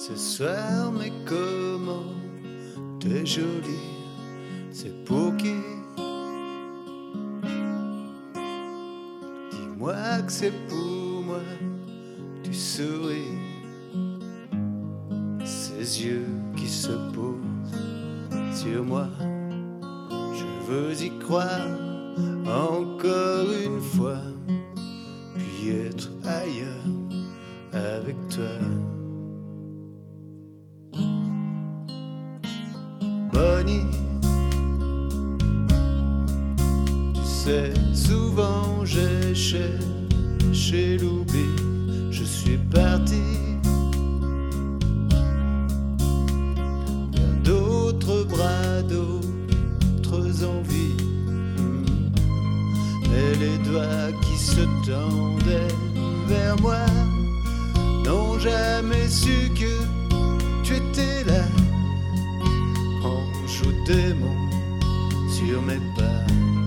ce soir, mais comment t'es jolie, c'est pour qui? Dis-moi que c'est pour moi, tu souris, ces yeux qui se posent sur moi, je veux y croire encore une fois, puis être ailleurs avec toi. Bonnie, tu sais, souvent j'ai cherché l'oubli, je suis parti vers d'autres bras, d'autres envies, mais les doigts qui se tendaient vers moi n'ont jamais su que tu étais là. Ange ou démon sur mes pas,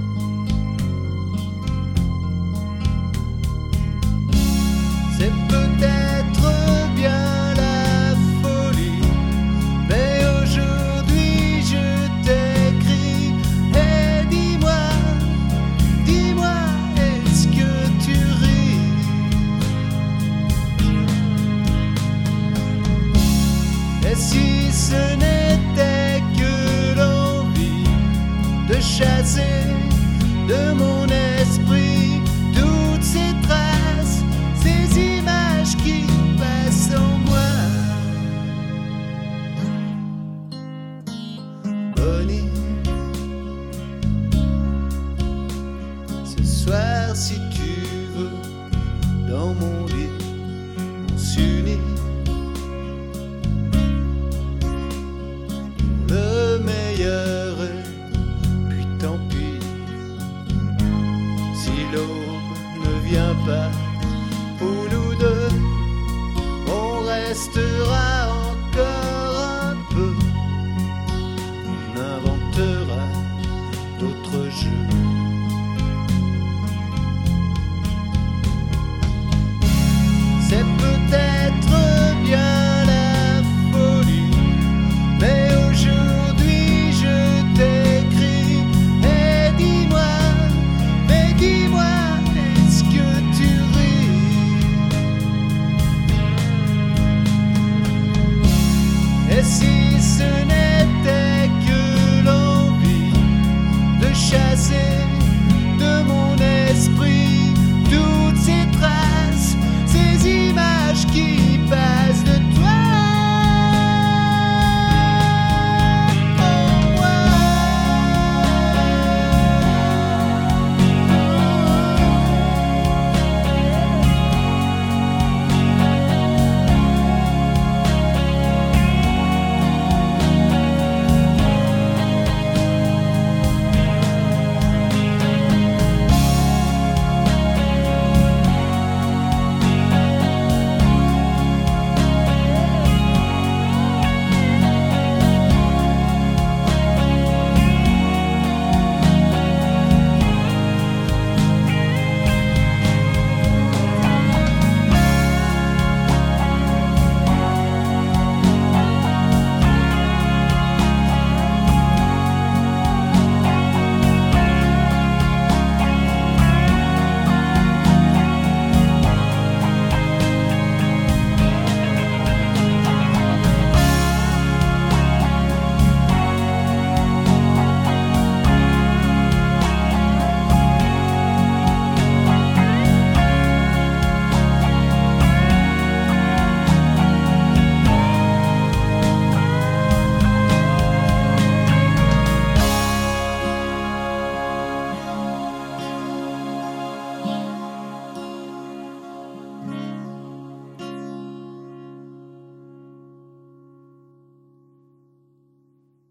c'est peut-être bien la folie, mais aujourd'hui je t'écris et dis-moi, est-ce que tu ris? Et si ce n'était que l'envie de chasser de mon esprit toutes ces traces, ces images qui passent en moi. Bonnie, ce soir si tu veux, dans mon lit, on s'unit. Le meilleur et puis tant pis, si l'aube ne vient pas pour nous deux, on restera encore un peu, on inventera d'autres jeux. C'est peut-être bien la folie, mais aujourd'hui je t'écris et dis-moi, est-ce que tu ris? Et si ce n'était que l'envie de chasser de mon esprit toutes ces traces, ces images qui